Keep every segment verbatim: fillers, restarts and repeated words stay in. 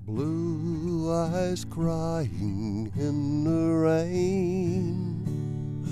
Blue eyes crying in the rain.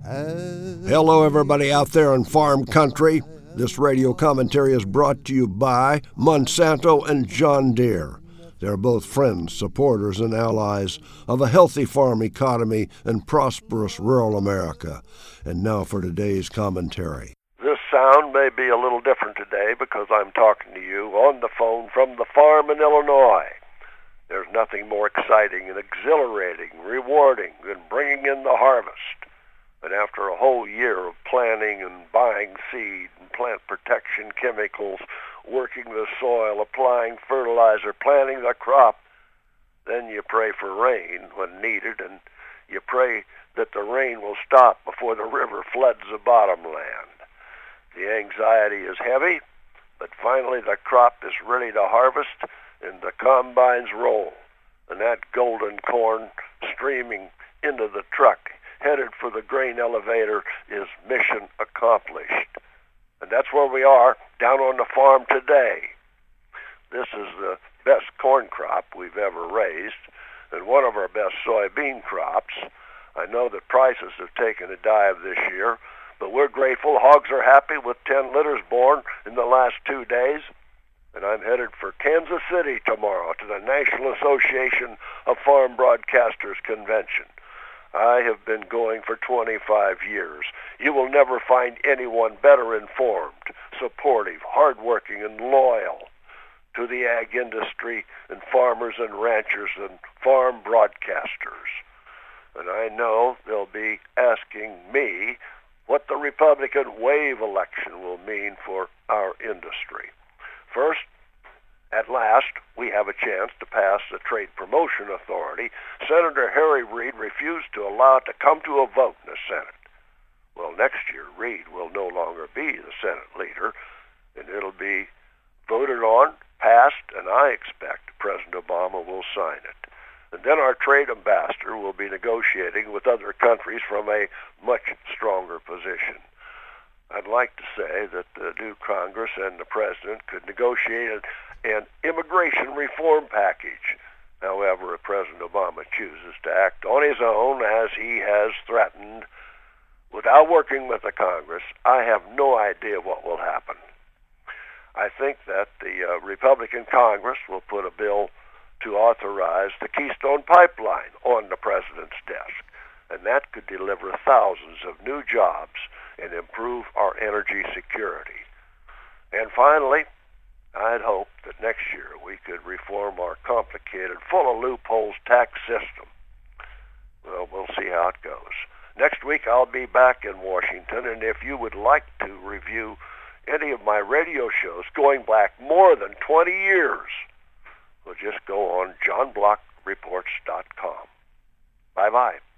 Hello, everybody out there in farm country. This radio commentary is brought to you by Monsanto and John Deere. They're both friends, supporters, and allies of a healthy farm economy and prosperous rural America. And now for today's commentary. This sound may be a little different today because I'm talking to you on the phone from the farm in Illinois. There's nothing more exciting and exhilarating, rewarding than bringing in the harvest. And after a whole year of planting and buying seed and plant protection chemicals, working the soil, applying fertilizer, planting the crop, then you pray for rain when needed, and you pray that the rain will stop before the river floods the bottomland. The anxiety is heavy, but finally the crop is ready to harvest and the combines roll, and that golden corn streaming into the truck headed for the grain elevator is mission accomplished. And that's where we are down on the farm today. This is the best corn crop we've ever raised and one of our best soybean crops. I know that prices have taken a dive this year, but we're grateful. Hogs are happy with ten litters born in the last two days. And I'm headed for Kansas City tomorrow to the National Association of Farm Broadcasters Convention. I have been going for twenty-five years. You will never find anyone better informed, supportive, hardworking, and loyal to the ag industry and farmers and ranchers and farm broadcasters. And I know they'll be asking me what the Republican wave election will mean for our industry. First, at last, we have a chance to pass the Trade Promotion Authority. Senator Harry Reid refused to allow it to come to a vote in the Senate. Well, next year, Reid will no longer be the Senate leader, and it'll be voted on, passed, and I expect President Obama will sign it. And then our trade ambassador will be negotiating with other countries from a much stronger position. I'd like to say that the new Congress and the President could negotiate an, an immigration reform package. However, if President Obama chooses to act on his own, as he has threatened, without working with the Congress, I have no idea what will happen. I think that the uh, Republican Congress will put a bill to authorize the Keystone Pipeline on the President's desk, and that could deliver thousands of new jobs and improve our energy security. And finally, I'd hope that next year we could reform our complicated, full of loopholes tax system. Well, we'll see how it goes. Next week I'll be back in Washington, and if you would like to review any of my radio shows going back more than twenty years, well, just go on john block reports dot com. Bye-bye.